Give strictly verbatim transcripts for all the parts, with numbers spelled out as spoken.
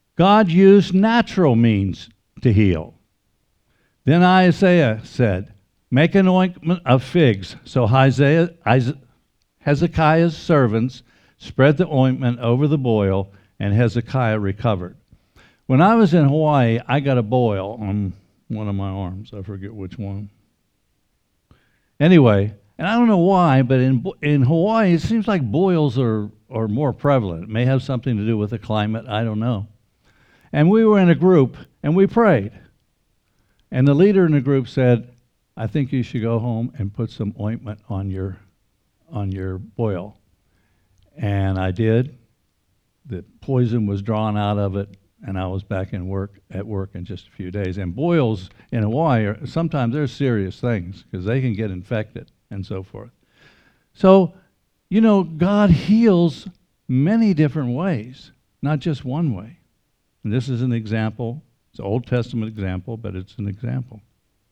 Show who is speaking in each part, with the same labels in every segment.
Speaker 1: God used natural means to heal. Then Isaiah said, make an ointment of figs. So Isaiah, Hezekiah's servants spread the ointment over the boil, and Hezekiah recovered. When I was in Hawaii, I got a boil on one of my arms. I forget which one. Anyway, and I don't know why, but in in Hawaii, it seems like boils are, are more prevalent. It may have something to do with the climate. I don't know. And we were in a group, and we prayed. And the leader in the group said, I think you should go home and put some ointment on your on your boil. And I did. The poison was drawn out of it, and I was back in work at work in just a few days. And boils in Hawaii, are, sometimes they're serious things because they can get infected and so forth. So, you know, God heals many different ways, not just one way. And this is an example. It's an Old Testament example, but it's an example.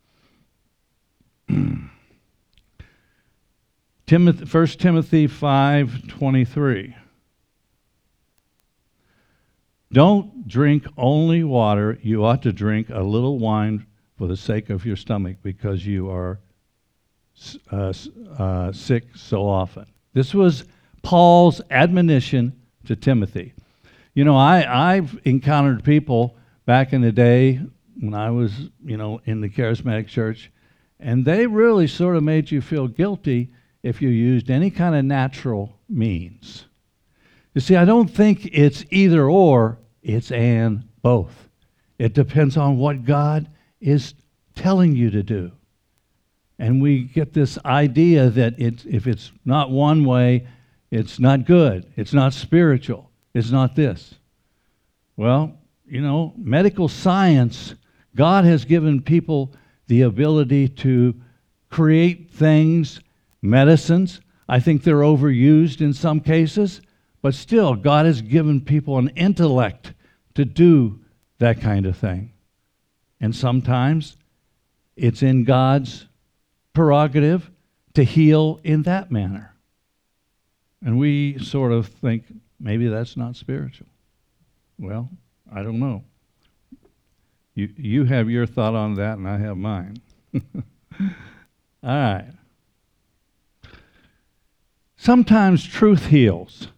Speaker 1: Timothy, First Timothy five twenty-three. Don't drink only water. You ought to drink a little wine for the sake of your stomach, because you are uh, uh, sick so often. This was Paul's admonition to Timothy. You know, I, I've encountered people back in the day when I was, you know, in the charismatic church, and they really sort of made you feel guilty if you used any kind of natural means. You see, I don't think it's either or, it's and both. It depends on what God is telling you to do. And we get this idea that it's, if it's not one way, it's not good, it's not spiritual, it's not this. Well, you know, medical science, God has given people the ability to create things, medicines. I think they're overused in some cases, but still, God has given people an intellect to do that kind of thing. And sometimes it's in God's prerogative to heal in that manner. And we sort of think maybe that's not spiritual. Well, I don't know. You you have your thought on that, and I have mine. All right. Sometimes truth heals.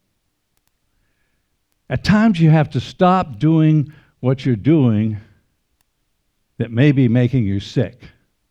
Speaker 1: At times you have to stop doing what you're doing that may be making you sick.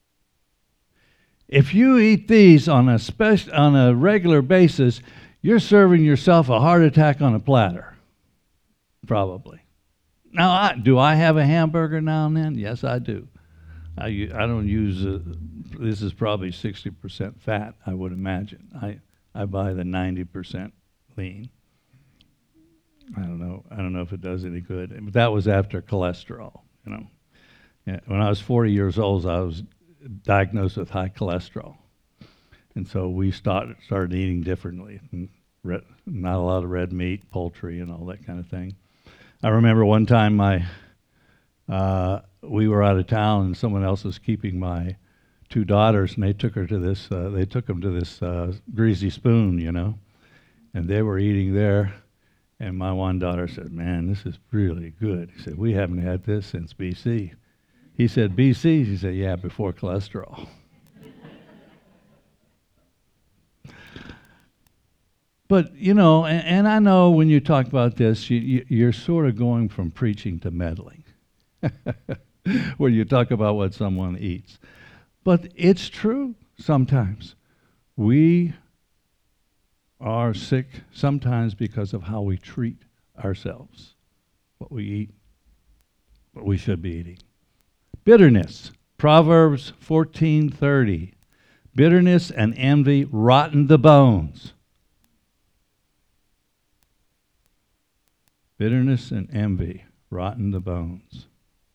Speaker 1: If you eat these on a spec- on a regular basis, you're serving yourself a heart attack on a platter, probably. Now, I, do I have a hamburger now and then? Yes, I do. I, I don't use, uh, this is probably sixty percent fat, I would imagine. I, I buy the ninety percent lean. I don't know. I don't know if it does any good. But that was after cholesterol, you know. Yeah, when I was forty years old, I was diagnosed with high cholesterol. And so we started, started eating differently. And red, not a lot of red meat, poultry, and all that kind of thing. I remember one time my uh, we were out of town, and someone else was keeping my two daughters, and they took her to this. Uh, they took them to this uh, Greasy Spoon, you know, and they were eating there. And my one daughter said, "Man, this is really good." He said, "We haven't had this since B C" He said, "B C" She said, "Yeah, before cholesterol." But, you know, and, and I know when you talk about this, you, you, you're sort of going from preaching to meddling, where you talk about what someone eats. But it's true sometimes. We are sick sometimes because of how we treat ourselves, what we eat, what we should be eating. Bitterness, Proverbs fourteen thirty. Bitterness and envy rotten the bones. Bitterness and envy rotten the bones.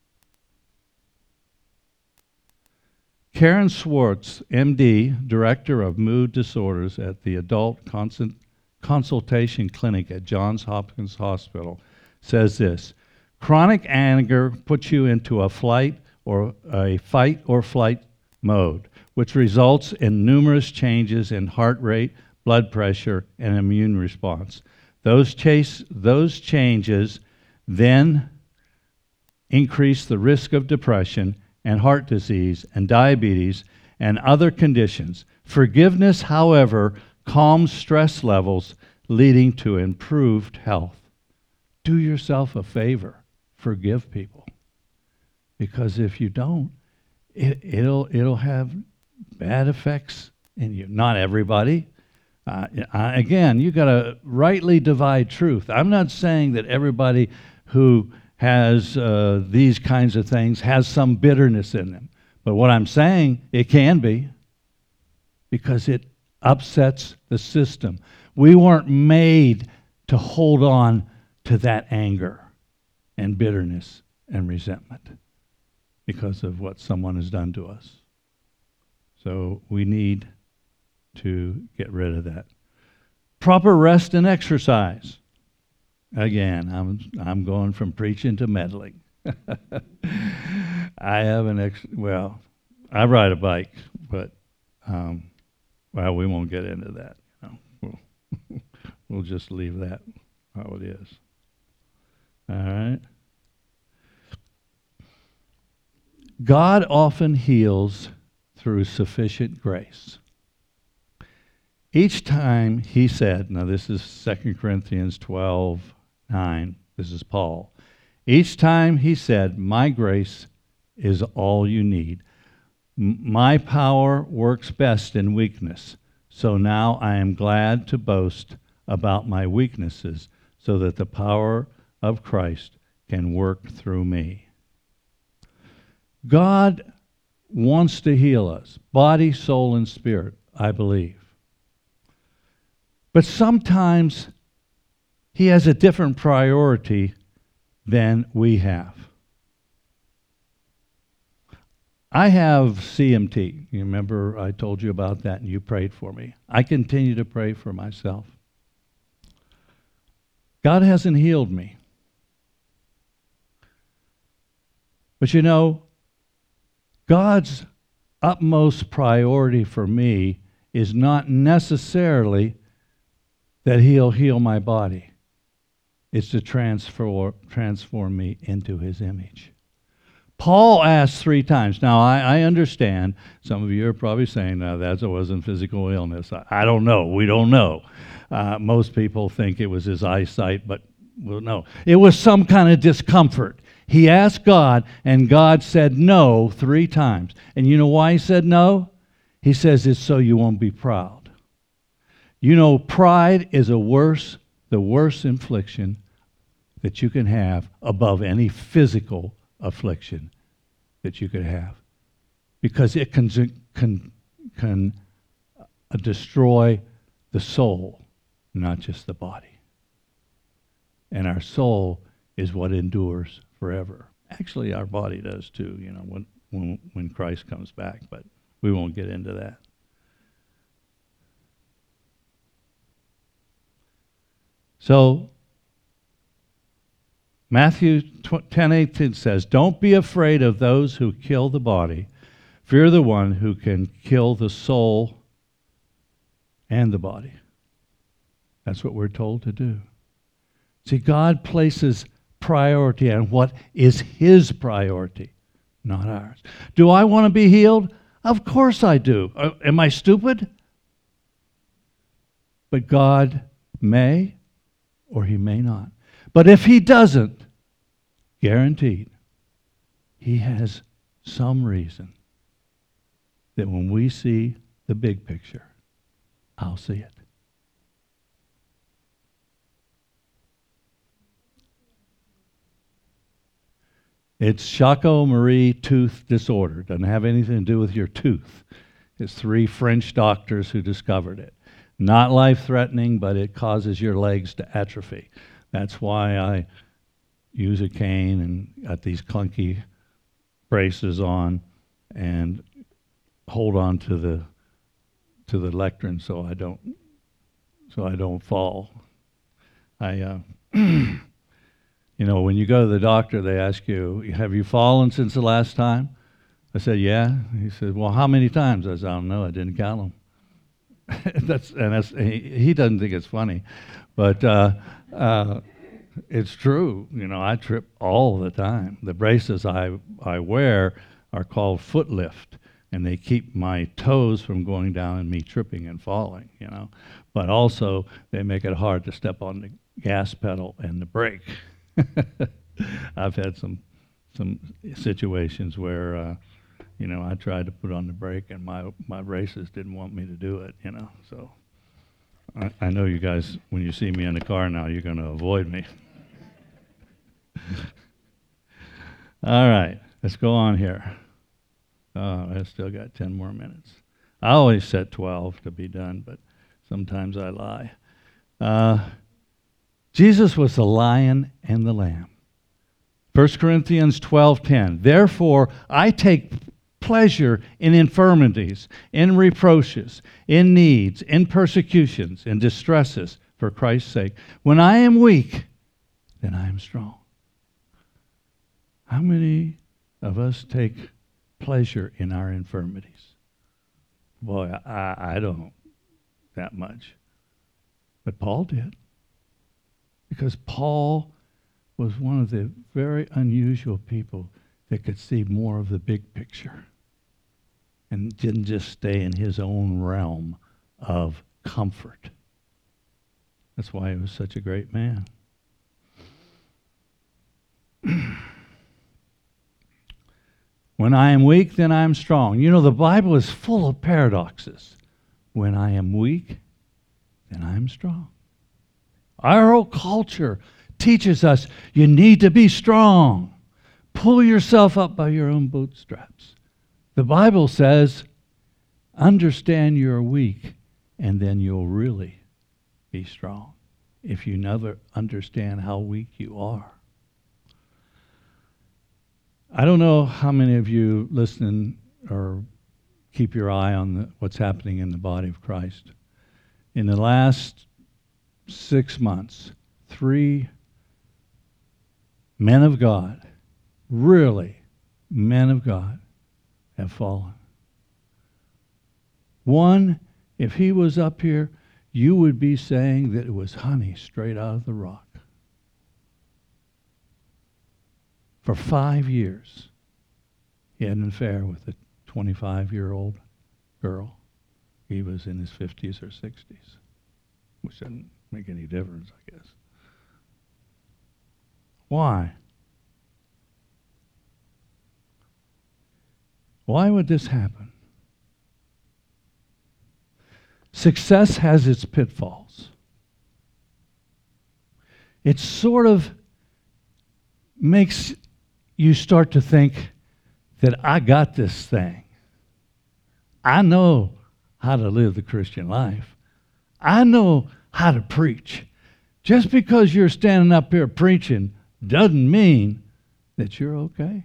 Speaker 1: Karen Swartz, M D, Director of Mood Disorders at the Adult Consult- Consultation Clinic at Johns Hopkins Hospital, says this: chronic anger puts you into a flight or a fight or flight mode, which results in numerous changes in heart rate, blood pressure, and immune response. Those chase, those changes then increase the risk of depression and heart disease and diabetes and other conditions. Forgiveness, however, calms stress levels, leading to improved health. Do yourself a favor. Forgive people. Because if you don't, it, it'll it'll have bad effects in you. Not everybody. Uh, I, again, you got to rightly divide truth. I'm not saying that everybody who has uh, these kinds of things has some bitterness in them. But what I'm saying, it can be, because it upsets the system. We weren't made to hold on to that anger and bitterness and resentment because of what someone has done to us. So we need to get rid of that. Proper rest and exercise. Again, I'm I'm going from preaching to meddling. I have an ex. Well, I ride a bike, but um, well, we won't get into that. You know, we'll we'll just leave that how it is. All right. God often heals through sufficient grace. Each time he said, now this is Second Corinthians twelve nine, this is Paul. Each time he said, my grace is all you need. M- my power works best in weakness. So now I am glad to boast about my weaknesses so that the power of Christ can work through me. God wants to heal us, body, soul, and spirit, I believe. But sometimes he has a different priority than we have. I have C M T. You remember I told you about that and you prayed for me. I continue to pray for myself. God hasn't healed me. But you know, God's utmost priority for me is not necessarily that he'll heal my body. It's to transfer, transform me into his image. Paul asked three times. Now, I, I understand some of you are probably saying, no, that wasn't physical illness. I, I don't know. We don't know. Uh, most people think it was his eyesight, but well, no. It was some kind of discomfort. He asked God, and God said no three times. And you know why he said no? He says it's so you won't be proud. You know, pride is a worse, the worst infliction that you can have above any physical affliction that you could have, because it can can can uh, destroy the soul, not just the body. And our soul is what endures forever. Actually, our body does too, you know, when when when Christ comes back, but we won't get into that. So Matthew ten eighteen says, don't be afraid of those who kill the body. Fear the one who can kill the soul and the body. That's what we're told to do. See, God places priority on what is his priority, not ours. Do I want to be healed? Of course I do. Uh, am I stupid? But God may or he may not. But if he doesn't, guaranteed, he has some reason that when we see the big picture, I'll see it. It's Charcot-Marie tooth disorder. Doesn't have anything to do with your tooth. It's three French doctors who discovered it. Not life-threatening, but it causes your legs to atrophy. That's why I use a cane and got these clunky braces on and hold on to the to the lectern so I don't so I don't fall. I uh, you know, when you go to the doctor, they ask you, "Have you fallen since the last time?" I said, "Yeah." He said, "Well, how many times?" I said, "I don't know. I didn't count them." that's and that's he, he doesn't think it's funny, but. Uh, uh, It's true. You know, I trip all the time. The braces I, I wear are called foot lift, and they keep my toes from going down and me tripping and falling, you know. But also, they make it hard to step on the gas pedal and the brake. I've had some some situations where, uh, you know, I tried to put on the brake and my, my braces didn't want me to do it, you know. So I, I know you guys, when you see me in the car now, you're going to avoid me. All right, let's go on here. Oh, I still got ten more minutes. I always set twelve to be done, but sometimes I lie. Uh, Jesus was the lion and the lamb. First Corinthians twelve ten. Therefore, I take pleasure in infirmities, in reproaches, in needs, in persecutions, in distresses, for Christ's sake. When I am weak, then I am strong. How many of us take pleasure in our infirmities? Boy, I, I don't that much. But Paul did. Because Paul was one of the very unusual people that could see more of the big picture and didn't just stay in his own realm of comfort. That's why he was such a great man. When I am weak, then I am strong. You know, the Bible is full of paradoxes. When I am weak, then I am strong. Our whole culture teaches us you need to be strong. Pull yourself up by your own bootstraps. The Bible says, understand you're weak, and then you'll really be strong if you never understand how weak you are. I don't know how many of you listen or keep your eye on the, what's happening in the body of Christ. In the last six months, three men of God, really men of God, have fallen. One, if he was up here, you would be saying that it was honey straight out of the rock. For five years, he had an affair with a twenty-five-year-old girl. He was in his fifties or sixties, which doesn't make any difference, I guess. Why? Why would this happen? Success has its pitfalls. It sort of makes you start to think that I got this thing. I know how to live the Christian life. I know how to preach. Just because you're standing up here preaching doesn't mean that you're okay.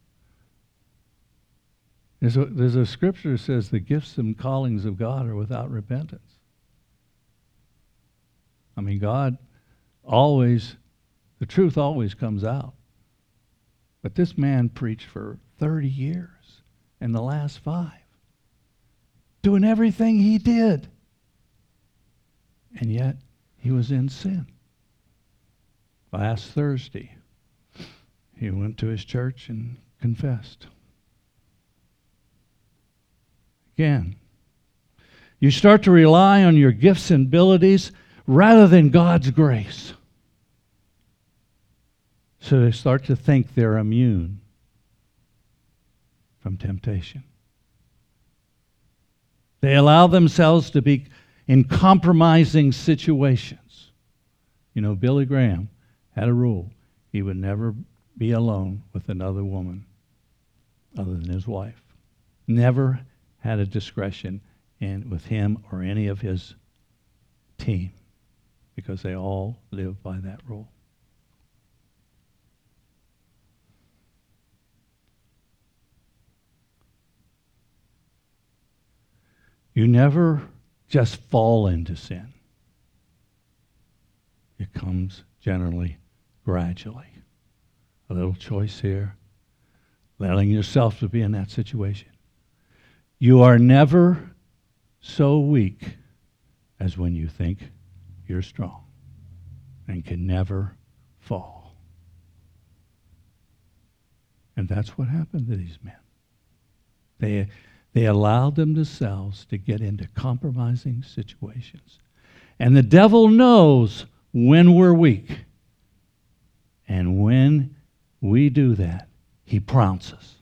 Speaker 1: There's a, there's a scripture that says the gifts and callings of God are without repentance. I mean, God always, the truth always comes out. But this man preached for thirty years, and the last five, doing everything he did. And yet, he was in sin. Last Thursday, he went to his church and confessed. Again, you start to rely on your gifts and abilities rather than God's grace. So they start to think they're immune from temptation. They allow themselves to be in compromising situations. You know, Billy Graham had a rule. He would never be alone with another woman other than his wife. Never had a discretion in with him or any of his team because they all live by that rule. You never just fall into sin. It comes generally gradually. A little choice here, letting yourself to be in that situation. You are never so weak as when you think you're strong and can never fall. And that's what happened to these men. They, they allowed themselves to get into compromising situations. And the devil knows when we're weak. And when we do that, he pounces.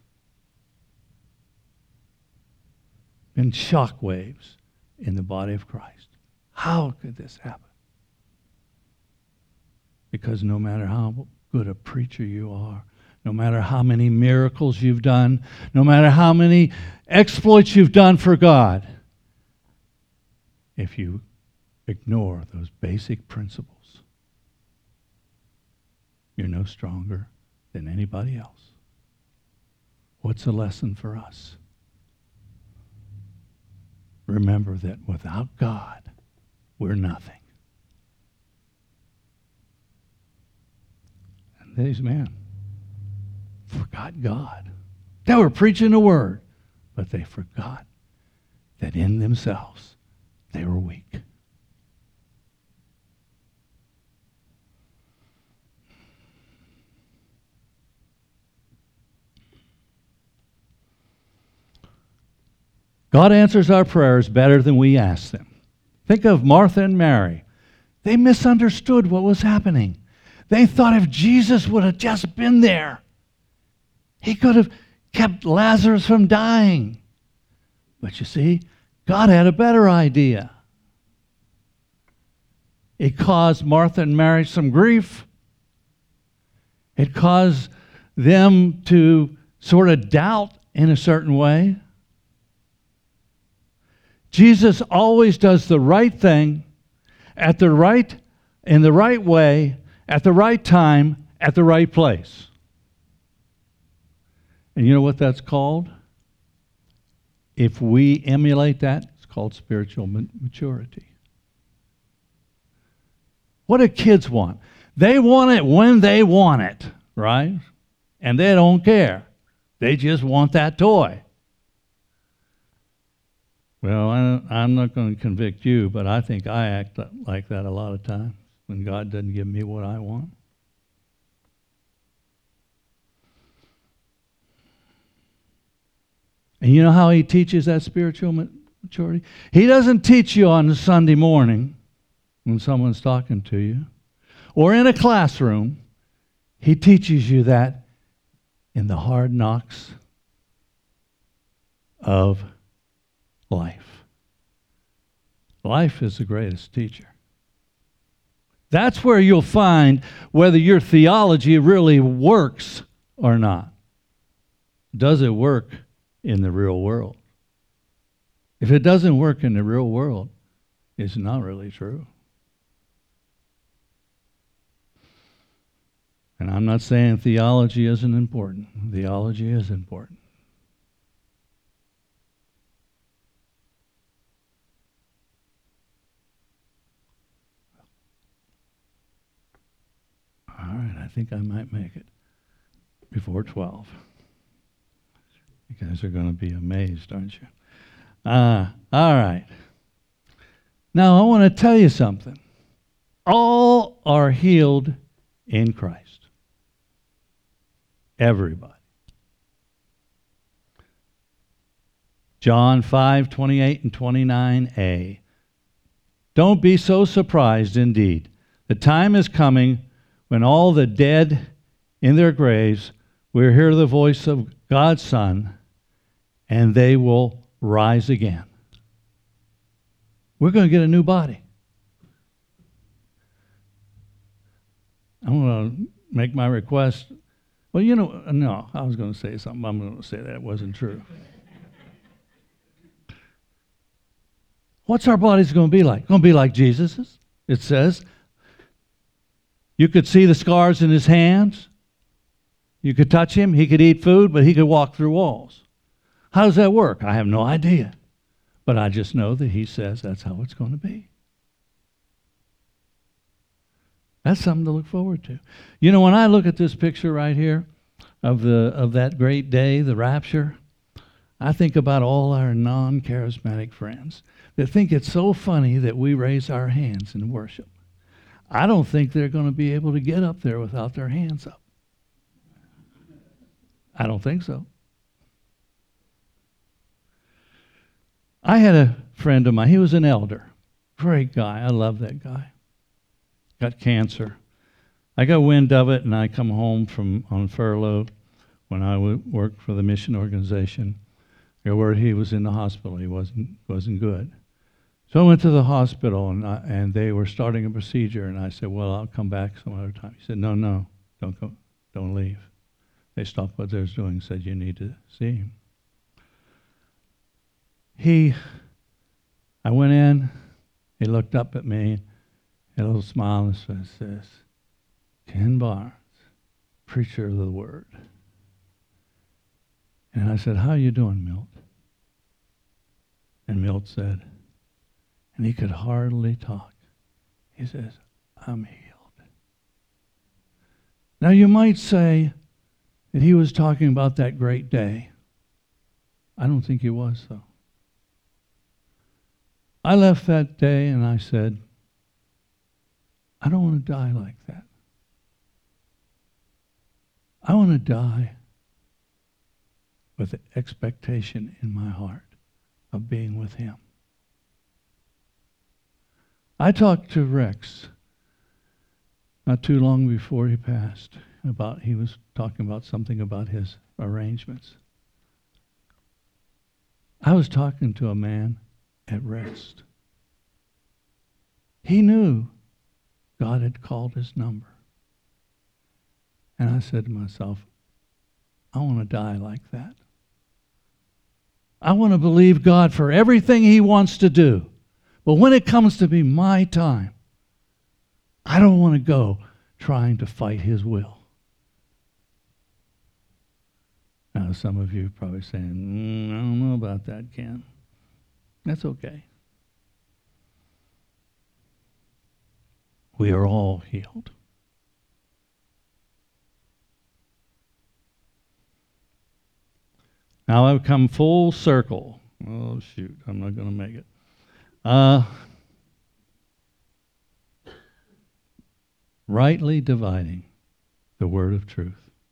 Speaker 1: And shock waves in the body of Christ. How could this happen? Because no matter how good a preacher you are, no matter how many miracles you've done, no matter how many exploits you've done for God, if you ignore those basic principles, you're no stronger than anybody else. What's the lesson for us? Remember that without God, we're nothing. And these men forgot God. They were preaching the word, but they forgot that in themselves they were weak. God answers our prayers better than we ask them. Think of Martha and Mary. They misunderstood what was happening. They thought if Jesus would have just been there, he could have kept Lazarus from dying. But you see, God had a better idea. It caused Martha and Mary some grief. It caused them to sort of doubt in a certain way. Jesus always does the right thing at the right, in the right way, at the right time, at the right place. And you know what that's called? If we emulate that, it's called spiritual maturity. What do kids want? They want it when they want it, right? And they don't care. They just want that toy. Well, I, I'm not going to convict you, but I think I act like that a lot of times when God doesn't give me what I want. And you know how he teaches that spiritual maturity? He doesn't teach you on a Sunday morning when someone's talking to you or in a classroom. He teaches you that in the hard knocks of life. Life is the greatest teacher. That's where you'll find whether your theology really works or not. Does it work in the real world? If it doesn't work in the real world, it's not really true. And I'm not saying theology isn't important. Theology is important. All right, I think I might make it before twelve. You guys are going to be amazed, aren't you? Uh, all right. Now, I want to tell you something. All are healed in Christ. Everybody. John five, twenty-eight and twenty-nine a. Don't be so surprised indeed. The time is coming when all the dead in their graves will hear the voice of God's Son, and they will rise again. We're going to get a new body. I'm going to make my request. Well, you know, no, I was going to say something. I'm going to say that wasn't true. What's our bodies going to be like? Going to be like Jesus's. It says, you could see the scars in his hands. You could touch him. He could eat food, but he could walk through walls. How does that work? I have no idea. But I just know that he says that's how it's going to be. That's something to look forward to. You know, when I look at this picture right here of the of that great day, the rapture, I think about all our non-charismatic friends that think it's so funny that we raise our hands in worship. I don't think they're going to be able to get up there without their hands up. I don't think so. I had a friend of mine. He was an elder. Great guy. I love that guy. Got cancer. I got wind of it, and I come home from on furlough when I w- worked for the mission organization. I got word he was in the hospital. He wasn't wasn't good. So I went to the hospital, and I, and they were starting a procedure, and I said, well, I'll come back some other time. He said, no, no, don't go, don't leave. They stopped what they were doing and said, you need to see him. He, I went in, he looked up at me, had a little smile, and says this, Ken Barnes, preacher of the word. And I said, how you doing, Milt? And Milt said, and he could hardly talk. He says, I'm healed. Now you might say that he was talking about that great day. I don't think he was, though. I left that day and I said, I don't want to die like that. I want to die with the expectation in my heart of being with him. I talked to Rex not too long before he passed about, he was talking about something about his arrangements. I was talking to a man at rest. He knew God had called his number. And I said to myself, I want to die like that. I want to believe God for everything he wants to do. But when it comes to be my time, I don't want to go trying to fight his will. Now, some of you are probably saying, mm, I don't know about that, Ken. That's okay. We are all healed. Now I've come full circle. Oh, shoot, I'm not going to make it. Uh, rightly dividing the word of truth.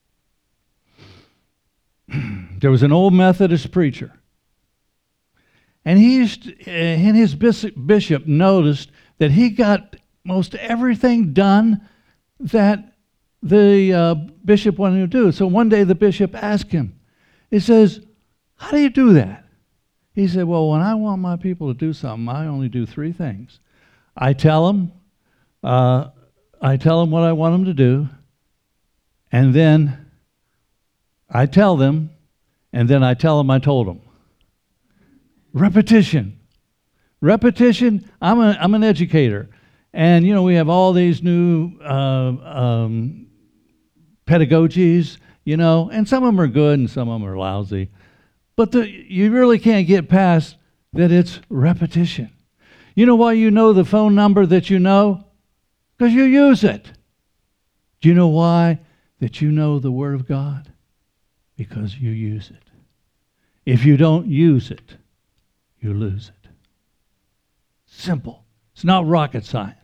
Speaker 1: There was an old Methodist preacher, and he used to, uh, and his bishop, bishop noticed that he got most everything done that the uh, bishop wanted to do. So one day the bishop asked him, he says, how do you do that? He said, well, when I want my people to do something, I only do three things. I tell them, uh, I tell them what I want them to do, and then I tell them, and then I tell them I told them. Repetition. Repetition. I'm, a, I'm an educator. And, you know, we have all these new uh, um, pedagogies, you know, and some of them are good and some of them are lousy. But the, you really can't get past that it's repetition. You know why you know the phone number that you know? Because you use it. Do you know why that you know the Word of God? Because you use it. If you don't use it, you lose it. Simple. It's not rocket science.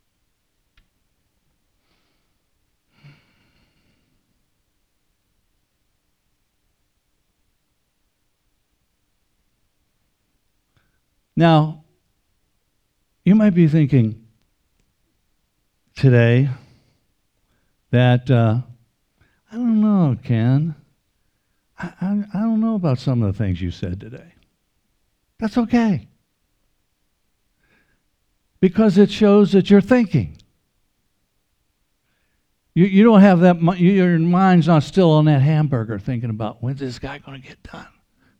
Speaker 1: Now, you might be thinking today that, uh, I don't know, Ken. I, I, I don't know about some of the things you said today. That's okay. Because it shows that you're thinking. You, you don't have that, your mind's not still on that hamburger thinking about, when's this guy going to get done?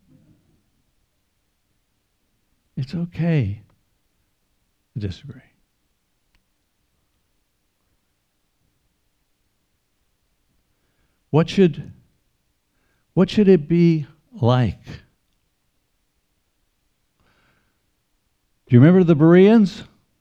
Speaker 1: It's okay to disagree. What should, what should it be like? Do you remember the Bereans?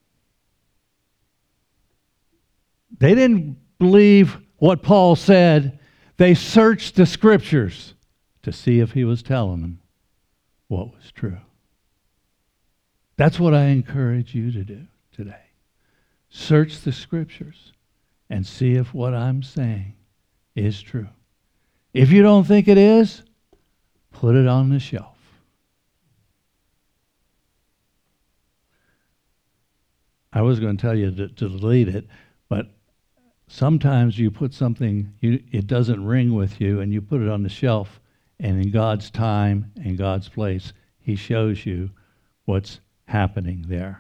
Speaker 1: They didn't believe what Paul said. They searched the scriptures to see if he was telling them what was true. That's what I encourage you to do today. Search the scriptures and see if what I'm saying is true. If you don't think it is, put it on the shelf. I was going to tell you to, to delete it, but sometimes you put something, you, it doesn't ring with you, and you put it on the shelf, and in God's time and God's place, He shows you what's happening there.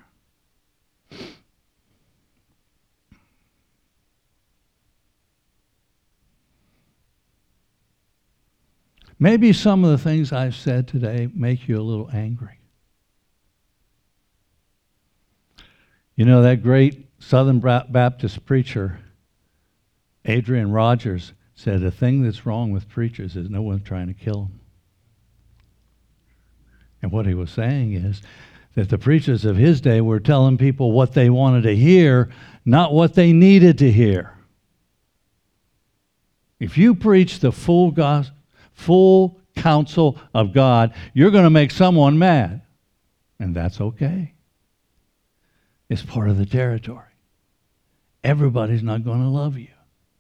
Speaker 1: Maybe some of the things I've said today make you a little angry. You know, that great Southern Baptist preacher, Adrian Rogers, said the thing that's wrong with preachers is no one's trying to kill them. And what he was saying is that the preachers of his day were telling people what they wanted to hear, not what they needed to hear. If you preach the full gospel, full counsel of God, you're going to make someone mad. And that's okay. It's part of the territory. Everybody's not going to love you.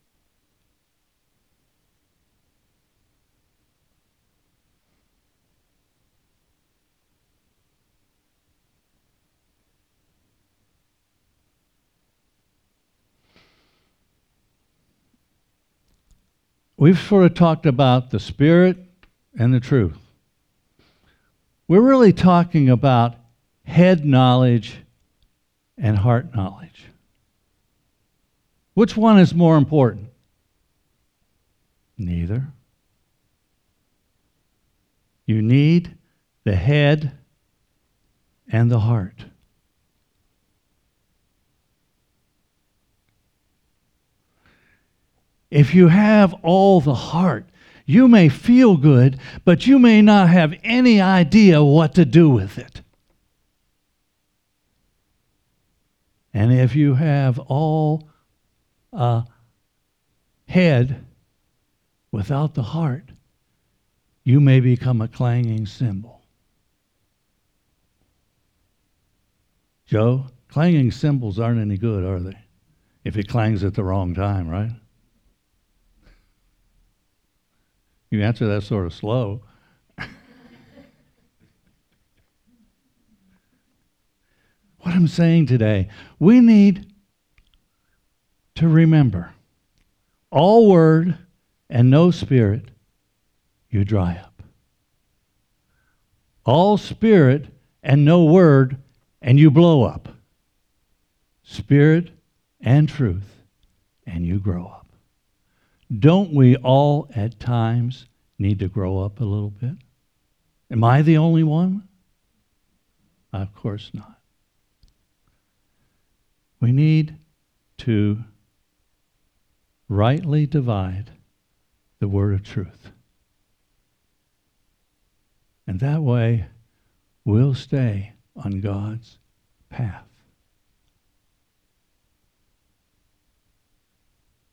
Speaker 1: We've sort of talked about the Spirit and the truth. We're really talking about head knowledge and heart knowledge. Which one is more important? Neither. You need the head and the heart. If you have all the heart, you may feel good, but you may not have any idea what to do with it. And if you have all uh, head without the heart, you may become a clanging cymbal. Joe, clanging cymbals aren't any good, are they? If it clangs at the wrong time, right? You answer that sort of slow. What I'm saying today, we need to remember, all word and no spirit, you dry up. All spirit and no word, and you blow up. Spirit and truth, and you grow up. Don't we all at times need to grow up a little bit? Am I the only one? Of course not. We need to rightly divide the word of truth. And that way, we'll stay on God's path.